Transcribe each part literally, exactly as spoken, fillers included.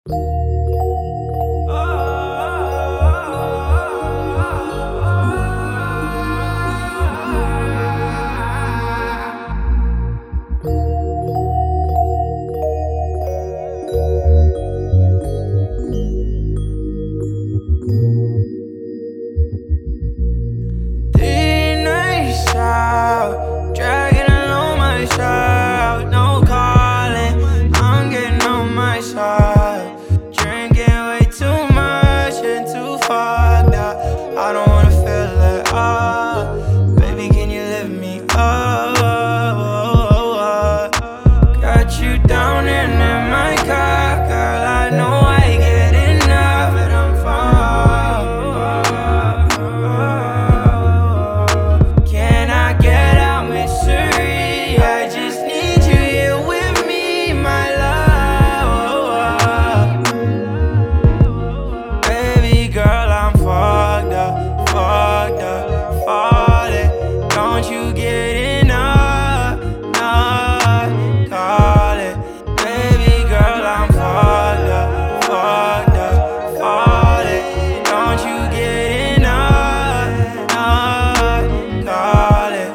Three nights out, dragging along my side, no calling, I'm getting on my side. Drinking way too much and too fucked up. I don't wanna feel like, ah, baby, can you lift me up? Got you down and in my car, girl, I know I get enough, but I'm fine. Can I get out misery? I just need you here with me, my love. Baby girl, I'm fucked up, fucked up, falling. Don't you get enough? Nah, call it. Baby girl, I'm fucked up, fucked up, falling. Don't you get enough? Nah, call it,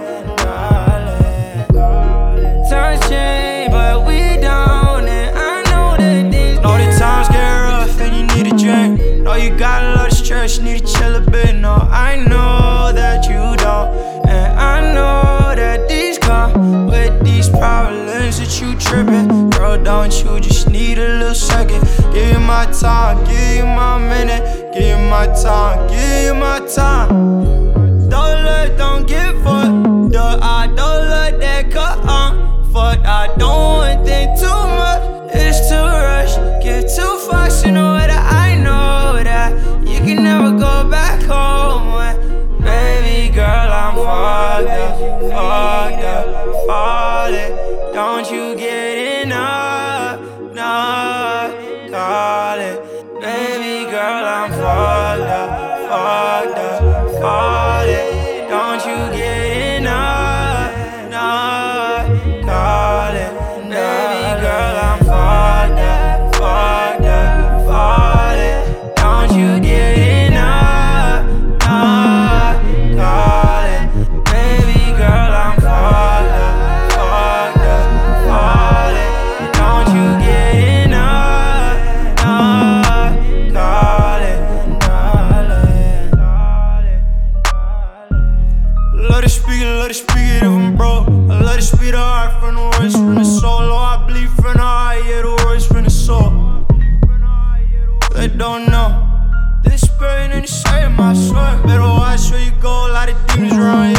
call it. Times change, but we don't, and I know that things. Know the times get rough and you need a drink. Know you got a lot of stress, you need to chill a bit. No, I know that you don't, and I know that these come with these problems that you tripping. Girl, don't you just need a little second? Give you my time, give you my minute, give you my time, give you my time. Don't look, don't give fuck. Duh, I don't look that cut on. Fuck, I don't want think too much. It's too rush, give two fucks, you know that I know that you can never go back home. When, baby girl, I'm fucked up, fucked up, falling. Don't you get enough? Nah, call it. Baby girl, I'm fucked up, fucked up, falling. Don't you get enough? Nah, call it. Baby girl, I'm fucked up, fucked up, falling. Don't you get enough? Nah, call it. Baby girl, I'm fucked up, fucked up, falling. Don't you get enough? Nah, call it, call it, call it. Love to speak it, love to speak it if I'm broke. I love to speak the heart from the words from the soul. Oh, I bleed from the heart, yeah, the words from the soul. They don't know this pain and the shade in my soul. Better watch where you go, a lot of demons around here.